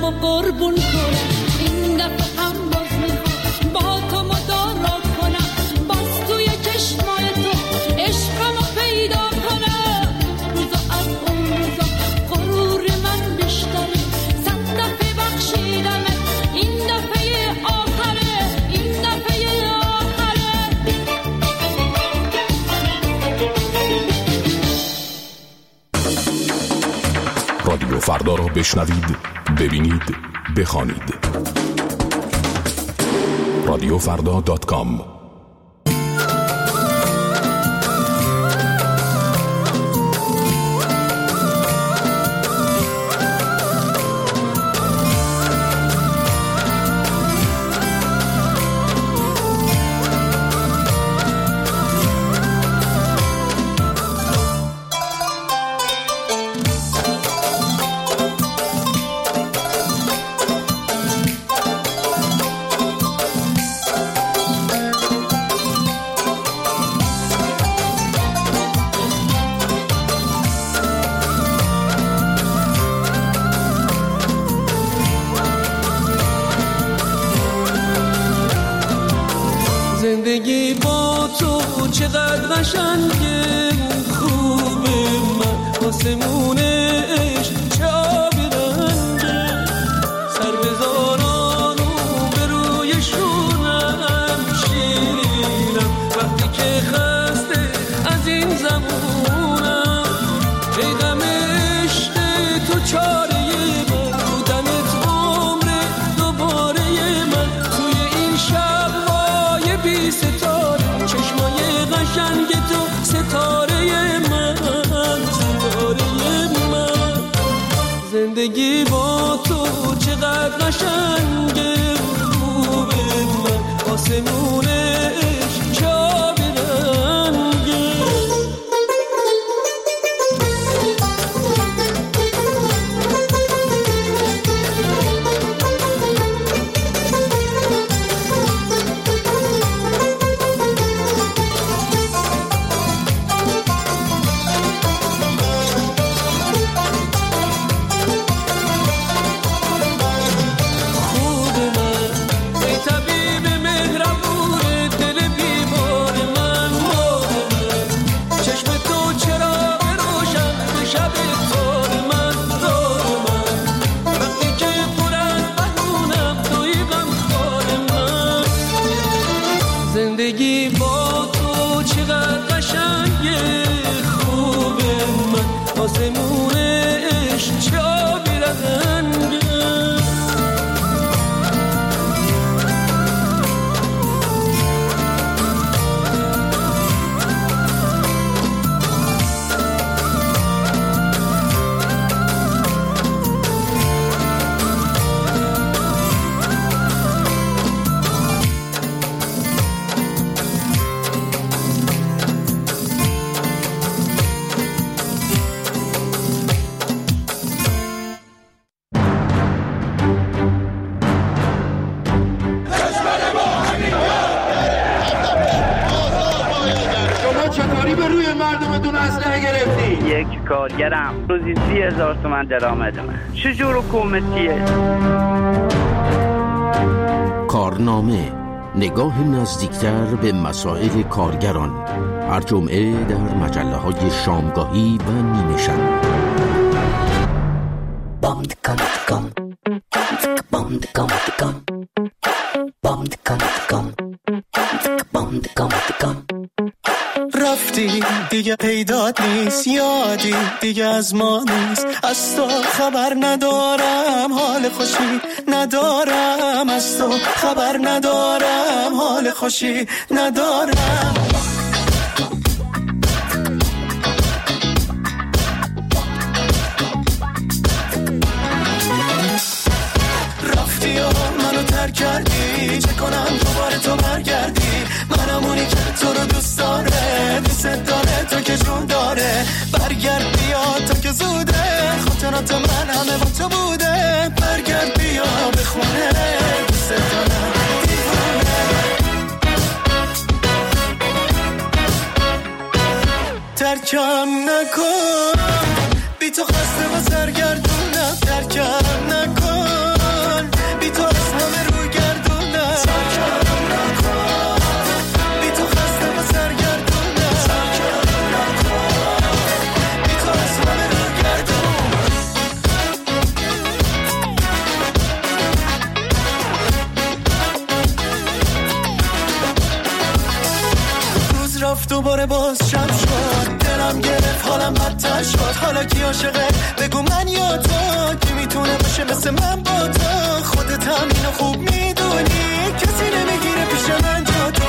دلمو قربون کنم، این دفعه هم باز میخوام با تو مدارا کنم، باز توی چشمای تو عشقمو پیدا کنم. روزا از اون روزا غرور من بیشتره، 100 دفعه بخشیدمت، این دفعه آخره، این دفعه آخره. رادیو فردا را بشنوید، ببینید، بخوانید. radiofrda.com. زندگی با تو چقدر قشنگه، خوبه من آسمونش چه آبی رنگه، سر بذاران و به روی شونم شیرینم، وقتی که خسته از این زمونم، ای غم عشق تو چاره من، بودنت عمر دوباره من، توی این شب‌های بی ستاره، چشمای قشنگ تو ستاره من، ستاره من. زندگی با تو چقدر قشنگه، خوبه من آسمونش چه آبی رنگه. زندگی با تو چقدر قشنگه، خوبه من آسمونش چه آبی رنگه. یک کارگرم روزی 30,000 تومان درآمد من. چجور حکومتیه؟ کارنامه، نگاه نزدیکتر به مسائل کارگران، هر جمعه در مجله‌های شامگاهی و نیمه شب. رفتی دیگه پیدات نیست، یادی دیگه از ما نیست، از تو خبر ندارم، حال خوشی ندارم، از تو خبر ندارم، حال خوشی ندارم. رفتی و منو ترک کردی، چه کنم دوباره تو برگردی، منم اونی که تو رو دوست داره، دوست داره تو که جون داره، برگرد بیا تو که زوده، خاطرات من همه با تو بوده، برگرد بیا بخونه، دوست دارم دیوونه. ترکم نکن، بی تو خسته و سرگردونم، ترکم نکن، دوباره باز شب شد، دلم گرفت حالم بدتر شد. حالا کی عاشقه بگو من یا تو، کی میتونه باشه مثل من با تو؟ خودت هم اینو خوب میدونی، کسی نمیگیره پیش من جا تو.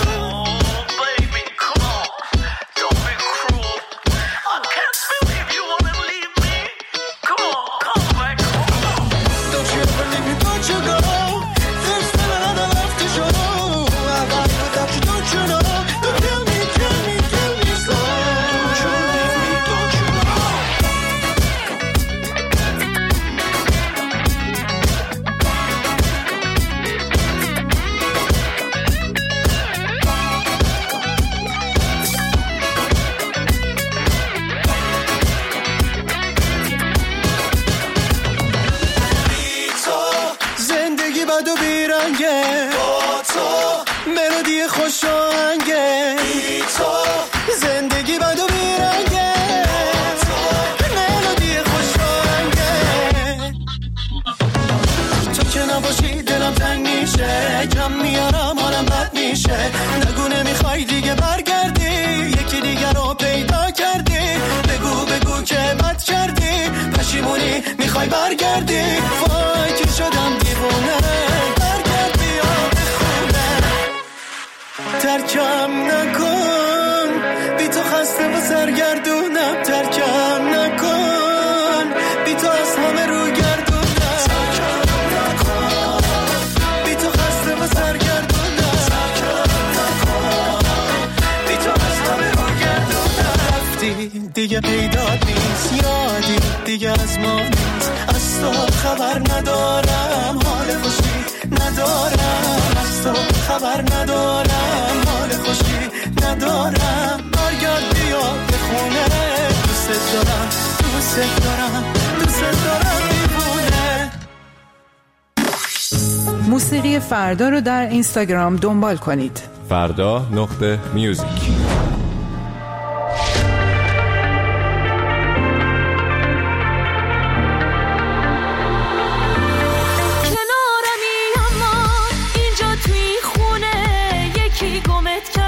زندگی بد و بیرنگه، ملودی خوشانگه. تو که نباشی دلم تنگ میشه، کم میارم حالم بد میشه. نگو نمیخوای دیگه برگردی، یکی دیگر رو پیدا کردی. بگو که بد کردی، پشیمونی میخوای برگردی. وای که شدم دیوونه، برگرد بیا بخونه. ترکم نکن، بی تو خسته و سرگردونم. ترکم نکن، بی تو از همه رو گردونم. ترکم نکن، بی تو خسته و سرگردونم. ترکم نکن، بی تو از همه رو گردونم. رفتی دیگه پیدات نیست، یادی دیگه از ما نیست. از تو خبر ندارم، حال خوشی ندارم. از تو خبر ندارم، حال خوشی ندارم. برگرد بیا به خونه، دوست دارم دوست دارم دوست دارم دیوونه. موسیقی فردا رو در اینستاگرام دنبال کنید. فردا.music. کنارمی اما اینجا توی خونه یکی گمت